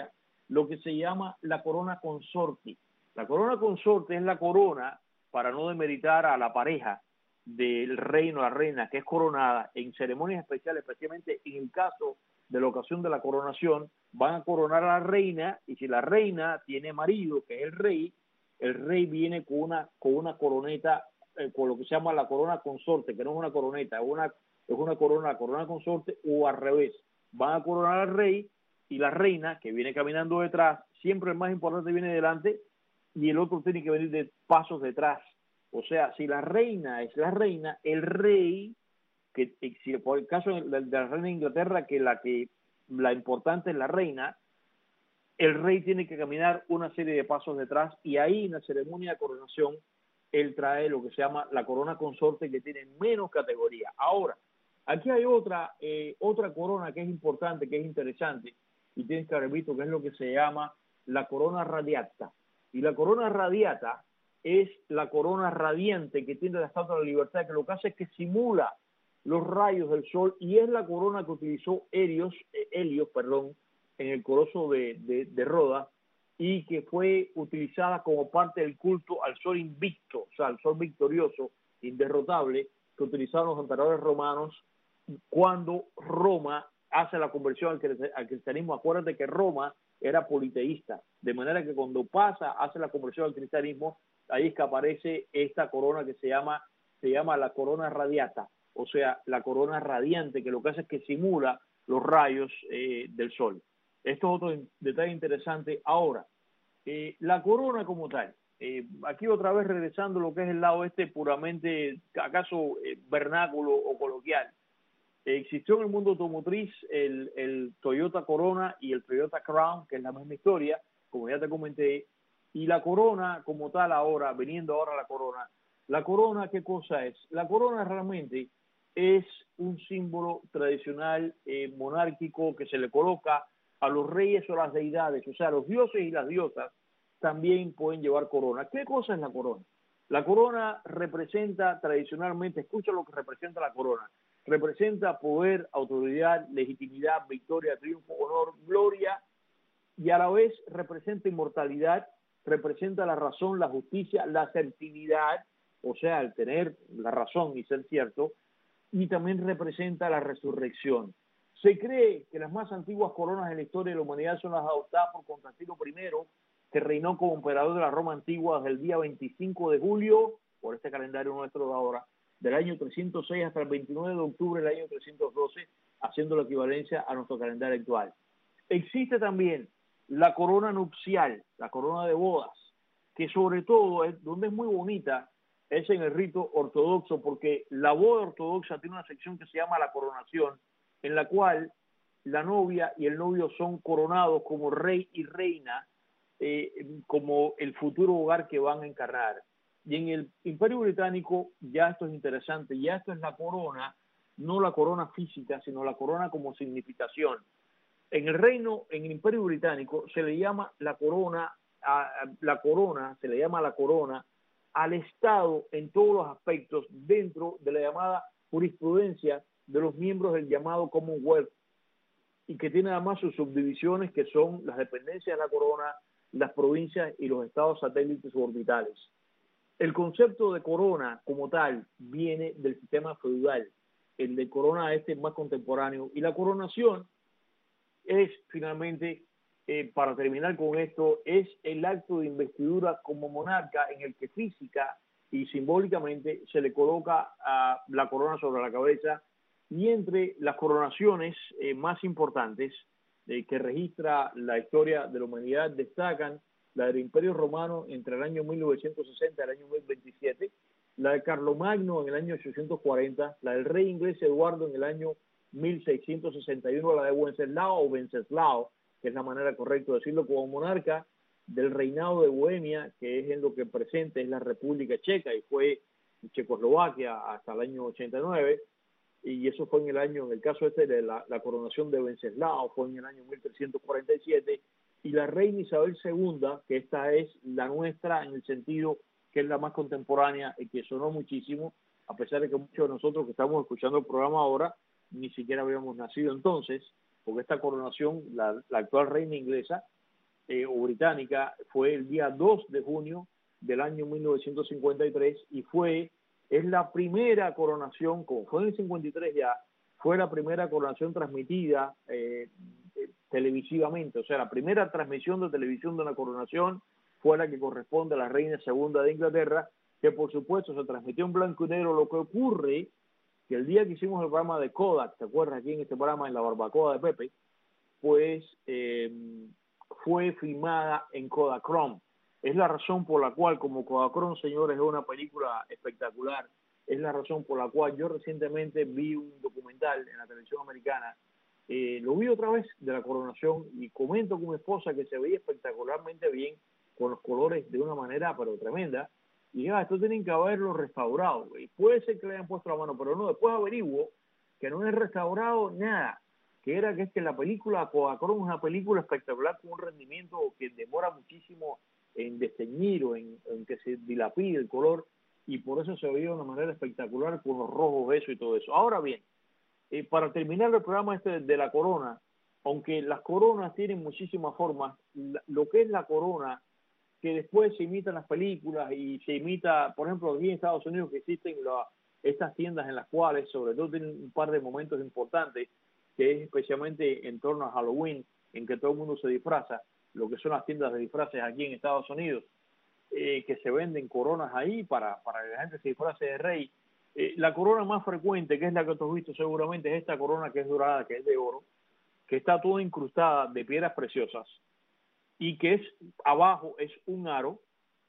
lo que se llama la corona consorte. La corona consorte es la corona, para no demeritar a la pareja del reino, la reina, que es coronada en ceremonias especiales, especialmente en el caso de la ocasión de la coronación, van a coronar a la reina, y si la reina tiene marido, que es el rey viene con una coroneta, con lo que se llama la corona consorte, que no es una coroneta, es una corona, la corona consorte, o al revés. Van a coronar al rey y la reina, que viene caminando detrás, siempre el más importante viene delante y el otro tiene que venir de pasos detrás. O sea, si la reina es la reina, el rey, que si por el caso de la reina de Inglaterra, que la importante es la reina, el rey tiene que caminar una serie de pasos detrás, y ahí en la ceremonia de coronación él trae lo que se llama la corona consorte, que tiene menos categoría. Ahora, aquí hay otra corona que es importante, que es interesante, y tienes que haber visto, que es lo que se llama la corona radiata. Y la corona radiata es la corona radiante que tiene la Estatua de la Libertad, que lo que hace es que simula los rayos del sol, y es la corona que utilizó Helios, en el Coloso de Rodas, y que fue utilizada como parte del culto al sol invicto, o sea, al sol victorioso, inderrotable, que utilizaron los emperadores romanos cuando Roma hace la conversión al cristianismo. Acuérdate que Roma era politeísta, de manera que cuando hace la conversión al cristianismo, ahí es que aparece esta corona que se llama la corona radiata, o sea, la corona radiante, que lo que hace es que simula los rayos del sol. Esto es otro detalle interesante. Ahora, la corona como tal, aquí otra vez regresando a lo que es el lado puramente, acaso vernáculo o coloquial, existió en el mundo automotriz el Toyota Corona y el Toyota Crown, que es la misma historia, como ya te comenté, y la corona como tal ahora, viniendo ahora la corona, ¿qué cosa es? La corona realmente es un símbolo tradicional monárquico que se le coloca a los reyes o las deidades, o sea, los dioses y las diosas también pueden llevar corona. ¿Qué cosa es la corona? La corona representa tradicionalmente, escucha lo que representa la corona, representa poder, autoridad, legitimidad, victoria, triunfo, honor, gloria, y a la vez representa inmortalidad, representa la razón, la justicia, la asertividad, o sea, el tener la razón y ser cierto, y también representa la resurrección. Se cree que las más antiguas coronas en la historia de la humanidad son las adoptadas por Constantino I, que reinó como emperador de la Roma antigua desde el día 25 de julio, por este calendario nuestro de ahora, del año 306 hasta el 29 de octubre del año 312, haciendo la equivalencia a nuestro calendario actual. Existe también la corona nupcial, la corona de bodas, que sobre todo, donde es muy bonita, es en el rito ortodoxo, porque la boda ortodoxa tiene una sección que se llama la coronación, en la cual la novia y el novio son coronados como rey y reina, como el futuro hogar que van a encarnar. Y en el Imperio Británico, ya esto es interesante, ya esto es la corona, no la corona física, sino la corona como significación. En el Imperio Británico se le llama la corona al Estado en todos los aspectos dentro de la llamada jurisprudencia de los miembros del llamado Commonwealth, y que tiene además sus subdivisiones, que son las dependencias de la corona, las provincias y los estados satélites orbitales. El concepto de corona como tal viene del sistema feudal, el de corona más contemporáneo, y la coronación es finalmente, para terminar con esto, es el acto de investidura como monarca en el que física y simbólicamente se le coloca a la corona sobre la cabeza. Y entre las coronaciones más importantes que registra la historia de la humanidad destacan la del Imperio Romano entre el año 1960 y el año 1027, la de Carlomagno en el año 840, la del rey inglés Eduardo en el año 1661, la de Wenceslao, que es la manera correcta de decirlo, como monarca del reinado de Bohemia, que es en lo que presente es la República Checa y fue Checoslovaquia hasta el año 89, y eso fue en el caso de la coronación de Wenceslao, fue en el año 1347, y la reina Isabel II, que esta es la nuestra en el sentido que es la más contemporánea y que sonó muchísimo, a pesar de que muchos de nosotros que estamos escuchando el programa ahora ni siquiera habíamos nacido entonces, porque esta coronación, la actual reina inglesa, o británica fue el día 2 de junio del año 1953 y es la primera coronación, como fue en el 53 ya, fue la primera coronación transmitida televisivamente, o sea, la primera transmisión de televisión de una coronación fue la que corresponde a la reina segunda de Inglaterra, que por supuesto se transmitió en blanco y negro. Lo que ocurre que el día que hicimos el programa de Kodak, ¿te acuerdas? Aquí en este programa, en la barbacoa de Pepe, pues fue filmada en Kodachrome. Es la razón por la cual, como Kodachrome, señores, es una película espectacular, es la razón por la cual yo recientemente vi un documental en la televisión americana, lo vi otra vez, de la coronación, y comento con mi esposa que se veía espectacularmente bien, con los colores de una manera pero tremenda, y esto tienen que haberlo restaurado, y puede ser que le hayan puesto la mano, pero no, después averiguo que no es restaurado nada, que es que la película Kodachrome es una película espectacular con un rendimiento que demora muchísimo en desteñir o en que se dilapide el color, y por eso se veía de una manera espectacular con los rojos, eso y todo eso. Ahora bien, para terminar el programa de la corona, aunque las coronas tienen muchísimas formas, lo que es la corona, que después se imitan las películas y se imita, por ejemplo, aquí en Estados Unidos que existen estas tiendas en las cuales, sobre todo, tienen un par de momentos importantes, que es especialmente en torno a Halloween, en que todo el mundo se disfraza, lo que son las tiendas de disfraces aquí en Estados Unidos, que se venden coronas ahí para que la gente se disfrace de rey. La corona más frecuente, que es la que tú has visto seguramente, es esta corona que es dorada, que es de oro, que está toda incrustada de piedras preciosas y que abajo es un aro.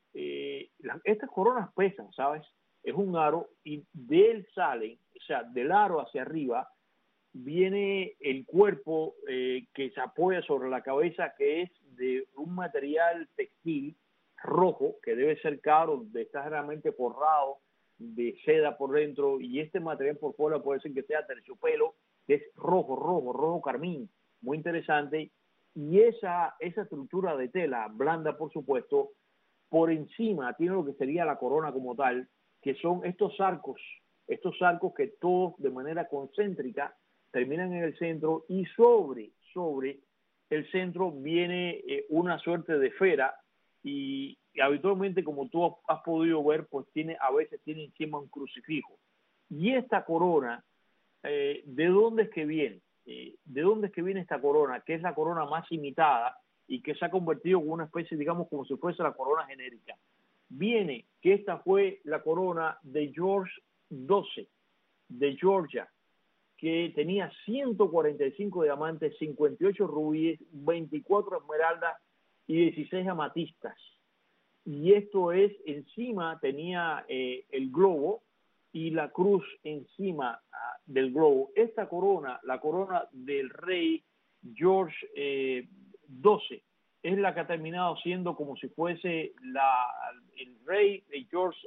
Estas coronas pesan, ¿sabes? Es un aro y de él salen, o sea, del aro hacia arriba, viene el cuerpo que se apoya sobre la cabeza, que es de un material textil rojo, que debe ser caro, está generalmente forrado de seda por dentro, y este material por fuera puede ser que sea terciopelo, que es rojo carmín, muy interesante, y esa estructura de tela, blanda por supuesto, por encima tiene lo que sería la corona como tal, que son estos arcos que todos de manera concéntrica terminan en el centro, y sobre el centro viene una suerte de esfera, y habitualmente, como tú has podido ver, pues a veces tiene encima un crucifijo. Y esta corona, ¿de dónde es que viene? ¿De dónde es que viene esta corona? Que es la corona más imitada y que se ha convertido en una especie, digamos, como si fuese la corona genérica. Viene que esta fue la corona de George XII, de Georgia, que tenía 145 diamantes, 58 rubíes, 24 esmeraldas y 16 amatistas. Y esto encima tenía el globo y la cruz encima del globo. Esta corona, la corona del rey George XII, es la que ha terminado siendo como si fuese el rey de George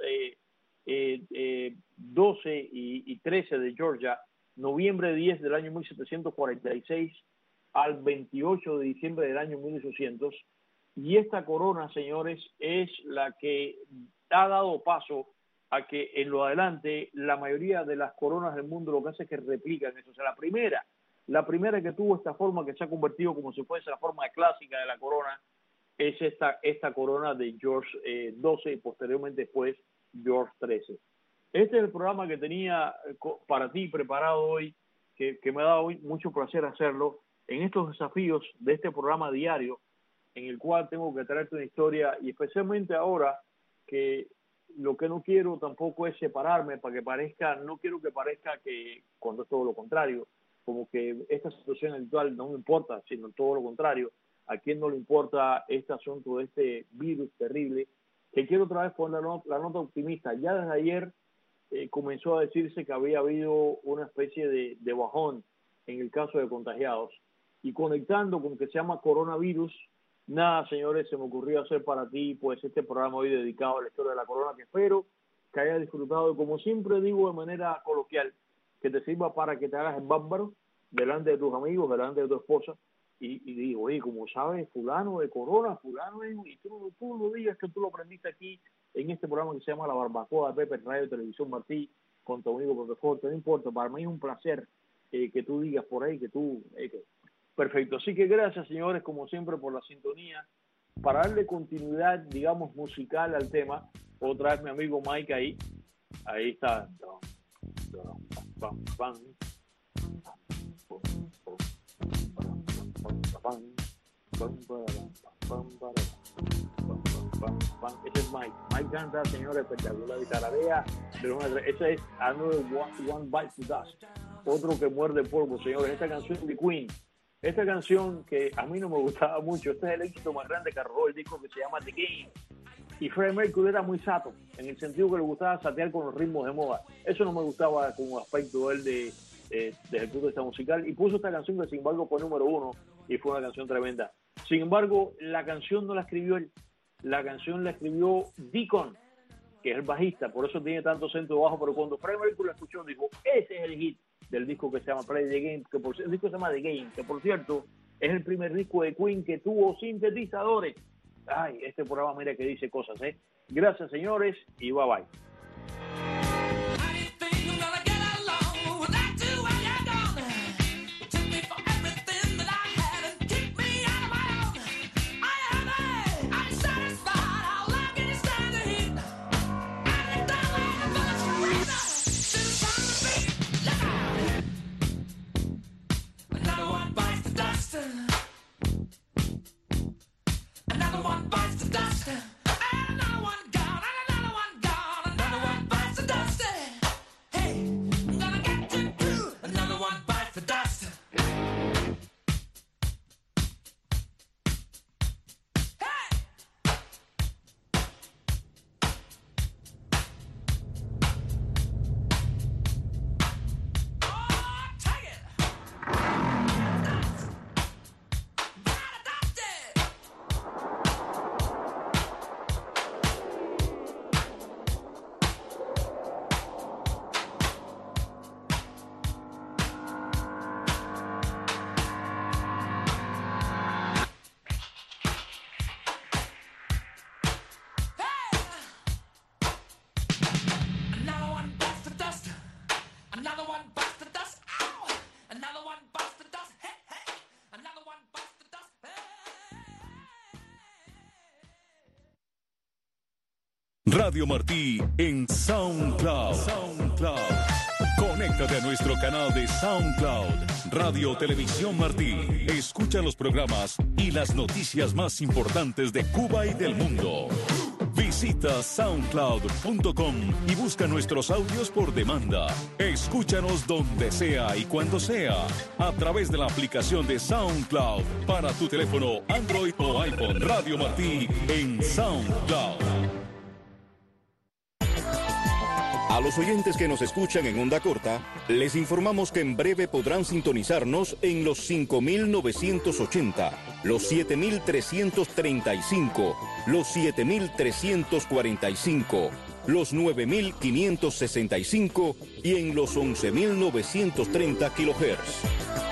XII y XIII de Georgia, noviembre 10 del año 1746 al 28 de diciembre del año 1800. Y esta corona, señores, es la que ha dado paso a que en lo adelante la mayoría de las coronas del mundo lo que hace es que replican eso. O sea, la primera que tuvo esta forma, que se ha convertido como si fuese la forma clásica de la corona, es esta corona de George XII y posteriormente después George XIII. Este es el programa que tenía para ti preparado hoy, que me ha dado hoy mucho placer hacerlo, en estos desafíos de este programa diario, en el cual tengo que traerte una historia, y especialmente ahora que lo que no quiero tampoco es separarme no quiero que parezca que, cuando es todo lo contrario, como que esta situación actual no me importa, sino todo lo contrario. ¿A quién no le importa este asunto de este virus terrible? Que quiero otra vez poner la nota optimista. Ya desde ayer comenzó a decirse que había habido una especie de bajón en el caso de contagiados, y conectando con que se llama coronavirus, nada, señores, se me ocurrió hacer para ti pues este programa hoy dedicado a la historia de la corona, que espero que hayas disfrutado, y como siempre digo de manera coloquial, que te sirva para que te hagas el bárbaro delante de tus amigos, delante de tu esposa, y digo, oye, como sabes, fulano de corona, y tú no digas que tú lo aprendiste aquí en este programa que se llama La Barbacoa de Pepe, Radio Televisión Martí, con tu amigo profesor, no importa, para mí es un placer que tú digas por ahí que tú... Perfecto, así que gracias, señores, como siempre, por la sintonía, para darle continuidad, digamos, musical al tema, otra vez mi amigo Mike ahí está. Ese es Mike. Mike canta, señores, espectacular y tararea. Ese es Another One Bites the Dust. Otro que muerde polvo, señores. Esta canción de Queen. Esta canción que a mí no me gustaba mucho. Este es el éxito más grande que arrojó el disco, que se llama The Game. Y Freddie Mercury era muy sato, en el sentido que le gustaba satear con los ritmos de moda. Eso no me gustaba como aspecto de él desde el punto de vista musical. Y puso esta canción que, sin embargo, fue número 1 y fue una canción tremenda. Sin embargo, la canción no la escribió él. La canción la escribió Deacon, que es el bajista, por eso tiene tanto centro bajo. Pero cuando Freddie Mercury la escuchó, dijo, ese es el hit del disco que se llama Play the Game, que el disco se llama The Game, que por cierto es el primer disco de Queen que tuvo sintetizadores. Ay, este programa mira que dice cosas, ¿eh? Gracias, señores, y bye bye. Radio Martí en SoundCloud. Conéctate a nuestro canal de SoundCloud, Radio Televisión Martí. Escucha los programas y las noticias más importantes de Cuba y del mundo. Visita soundcloud.com y busca nuestros audios por demanda. Escúchanos donde sea y cuando sea, a través de la aplicación de SoundCloud para tu teléfono Android o iPhone. Radio Martí en SoundCloud. A los oyentes que nos escuchan en onda corta, les informamos que en breve podrán sintonizarnos en los 5.980, los 7.335, los 7.345, los 9.565 y en los 11.930 kHz.